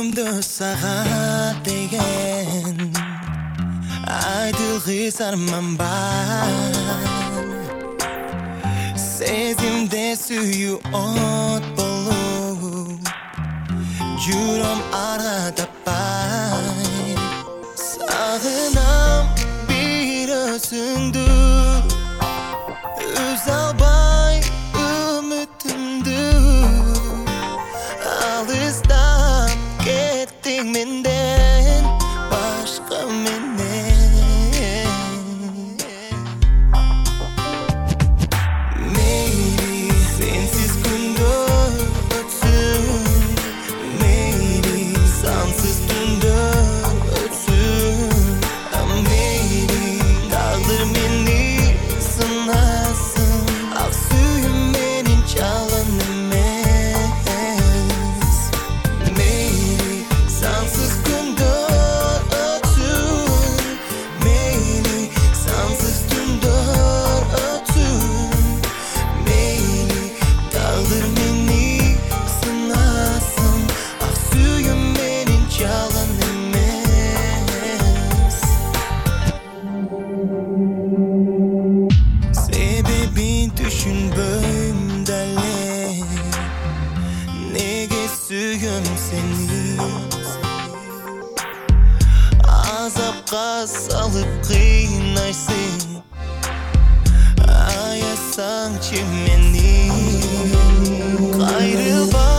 Жүрегімді саған деген айтылғыс арман бар. Сезімде сүю от болу, жүрем ара таппай. Сағынам бір өзіңді, үз албай үмітімді. Алыстап кеттің менден, башқа менен. Мейлі сенсіз күндер өтсін, мейлі сансыз түндер өтсін. Мейлі тағдыр мені сынасын, ақ сүйім менен жалын емес. Мейлі сансыз күндер өтсін, мейлі сансыз түндер өтсін. Мейлі тағдыр мені сынасын, ақ сүйім менен жалын емес. Себебін түшінбейм дәле, неге сүйем сені. Азапқа салып қинайсың, аясаңшы мені. Қайрылба